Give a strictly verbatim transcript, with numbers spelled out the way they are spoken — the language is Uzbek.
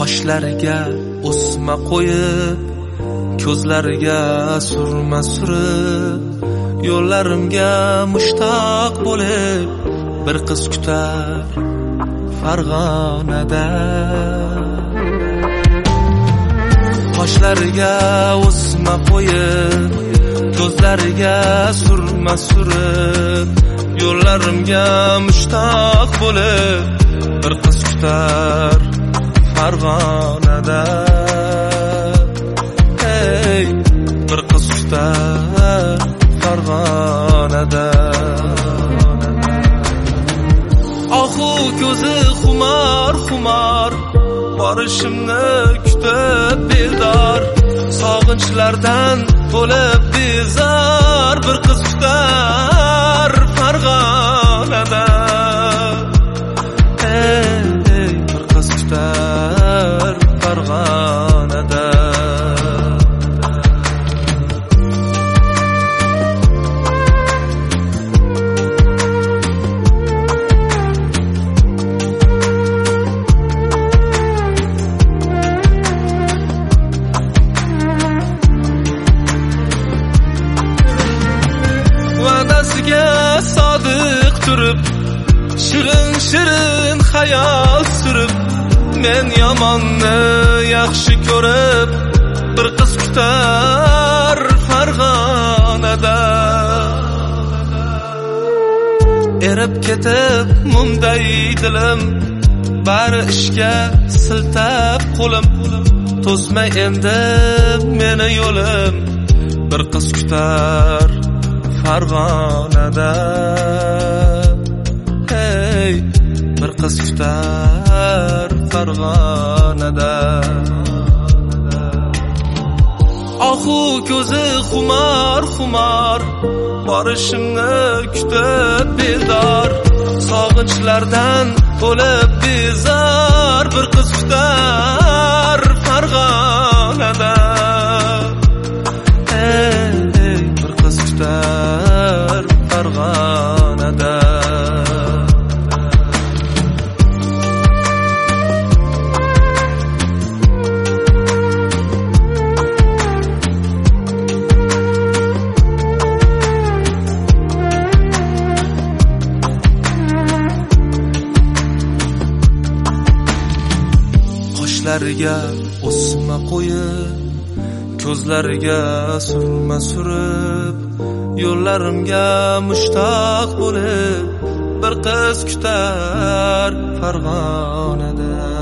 qoshlariga o'sma qo'yib, ko'zlariga surma surib, yo'llarimga mushtoq bo'lib, bir qiz kutar Farg'onada. Qoshlariga o'sma qo'yib, ko'zlariga surma surib, yo'llarimga mushtoq bo'lib, bir qiz kutar Farg'onada. Hey, bir qiz kutar Farg'onada. Ohu ko'zi xumor xumor, borishimni kutib bedor, sog'inchlardan to'lib bezor, bir qiz kutar Farg'onada. Hey, hey, bir qiz kutar Farg'onada. Sodiq turib, shirin shirin hayol surib, men yomonni yaxshi ko'rib, bir qiz kutar Farg'onada. Erib ketib mumday dilim, bari ishga siltab qo'lim, to'zmay endi meni yo'lim, bir qiz kutar Farg'onada. Hey, bir qiz kutar Farg'onada. Ohu ko'zi xumor xumor, borishimni kutib bedor, sog'inchlardan to'lib bezor, bir qiz kutar Farg'onada. Hey, hey, bir qiz kutar Farg'onada. Qoshlariga o'sma qo'yib, ko'zlariga surma surib, yo'llarimga mushtoq bo'lib, bir qiz kutar Farg'onada.